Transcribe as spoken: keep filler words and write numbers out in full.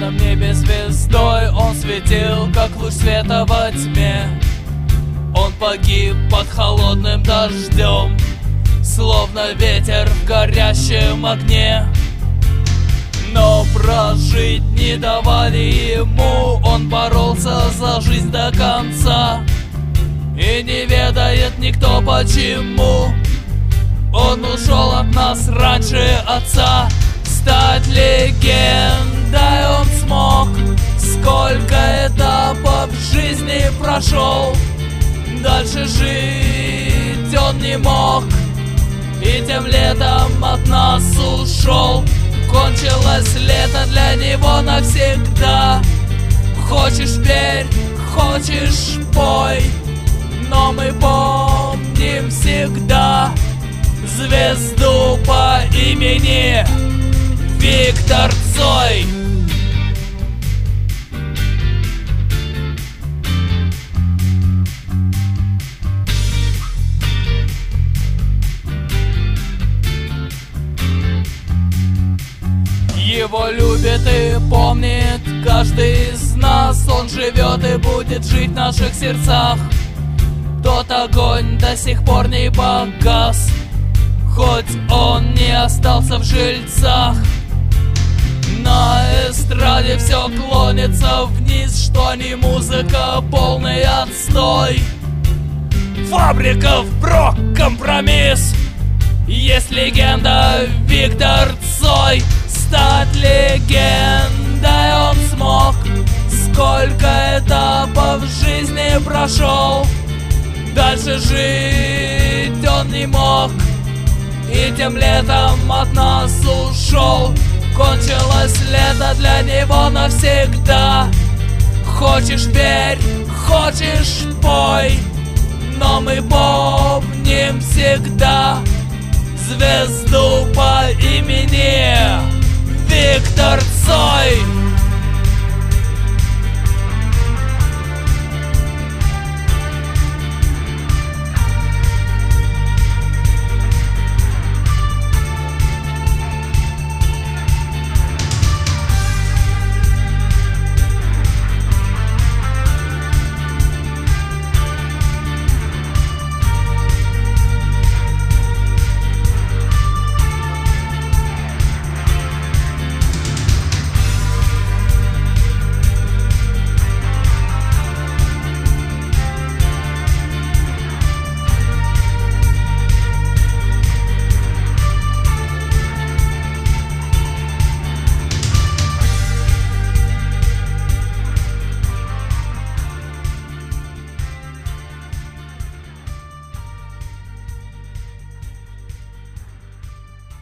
звездном небе звездой. Он светил, как луч света во тьме. Он погиб под холодным дождем, словно ветер в горящем огне. Но прожить не давали ему, он боролся за жизнь до конца. И не ведает никто почему он ушел от нас раньше отца. Стать легендой он смог, сколько этапов в жизни прошел. Дальше жить он не мог, и тем летом от нас ушел. Кончилось лето для него навсегда. Хочешь верь, хочешь пой, но мы помним всегда звезду по имени Виктор Цой. Его любит и помнит каждый из нас. Он живет и будет жить в наших сердцах. Тот огонь до сих пор не погас, хоть он не остался в жильцах. На эстраде все клонится вниз, что не музыка, полный отстой. Фабрика впрок, компромисс. Есть легенда Виктор Цой. Стать легендой он смог, сколько этапов в жизни прошел. Дальше жить он не мог, и тем летом от нас ушел. Кончилось лето для него навсегда. Хочешь верь, хочешь пой, но мы помним всегда звезду по имени